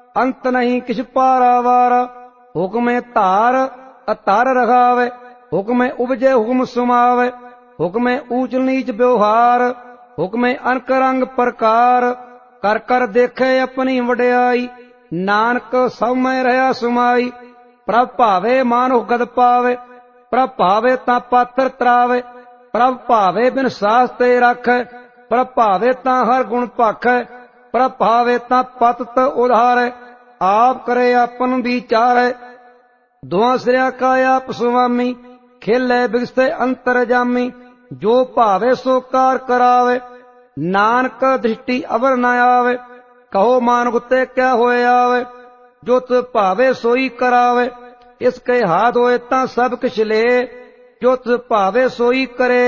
अंत नहीं किछ पारावार। हुक्म धार अतर रखावे, हुक्म उपजे हुक्म सुमावे, हुक्म ऊंच नीच व्यवहार, हुक्म अनक रंग प्रकार। कर कर देखे अपनी वड्याई, नानक सब में रहा सुमाई। प्रभ भावे मानुख गद पावे, प्रभ भावे तां पात्र तरावे, प्रभ भावे बिन सास ते रखै, प्रभ भावे तां हर गुण भाखै, प्रभ भावे तां पतत उधारै। आप करे अपन विचारै, दुआ सिरिया का आप सुवामी, खेलै बिगसते अंतर जामी। जो भावे सो कार करावे, नानक दृष्टि अवर न आवे। कहो मानुख ते क्या होए आवे, जो तुझ भावे सोई करावे। इसके हाथ होए तां सब किछ ले, जो तुझ भावे सोई करे।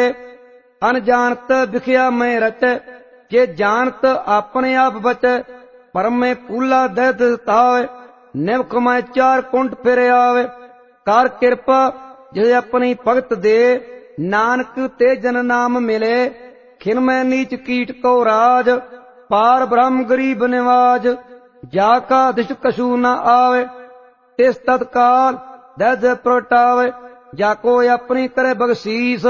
अनजानत विखिया में रचै, जे जानत अपने आप बचै। परम में कूला दर्द तावे, निमख में चार कुंठ फिर आवे। कर कृपा जिसे अपनी भगत दे, नानक ते जन नाम मिले। खिन में नीच कीट को राज, पार ब्रह्म गरीब निवाज। जाका दिश कछु न आवे, तिस तत्काल दर्द प्रगटावे। जाको अपनी करे बख्शीस,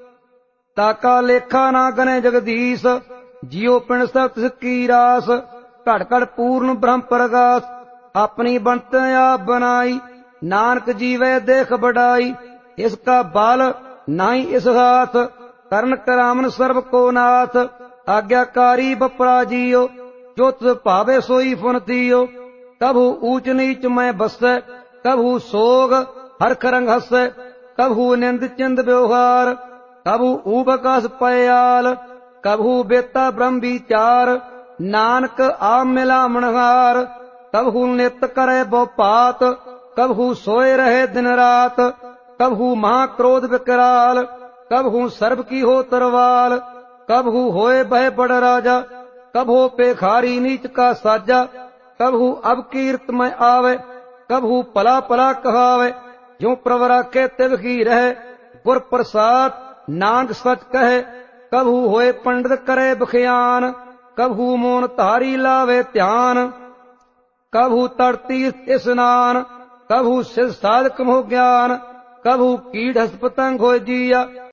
ताका लेखा ना गने जगदीश। जियो पिंड सब तिसकी रास, घट घट पूर्ण ब्रह्म प्रगास। अपनी बनत आप बनाई, नानक जीवे देख बढ़ाई। इसका बल नाई इस हाथ, करण करामन सर्व को नाथ। आज्ञाकारी बपरा जियो, जो तुझ भावे सोई फुन दियो। कभू ऊंच नीच में बसै, कभू सोग हरख रंग हसै, कभू निंद चिंद व्यवहार, कभू ऊबकास पयाल, कभू बेता ब्रह्म विचार। नानक आम मिला मनहार, कभू नित करे बो पात, कभू सोए रहे दिन रात। कभू महाक्रोध विकराल, कभू सर्व की हो तरवाल, कभू होए बह बड़ राजा, कभू पेखारी नीच का साजा। कभू अब कीर्त में आवे, कभू पला पला कहावे। जो प्रवरा के तिलकी रहे, गुर प्रसाद नानक सच कहे। कभू होए पंडित करे बखियान, कभू मोन धारी लावे ध्यान। कभू तड़ती स्नान, कभू सिद्ध साधक मोह ज्ञान, कभू कीट हस पतंग हो जिया।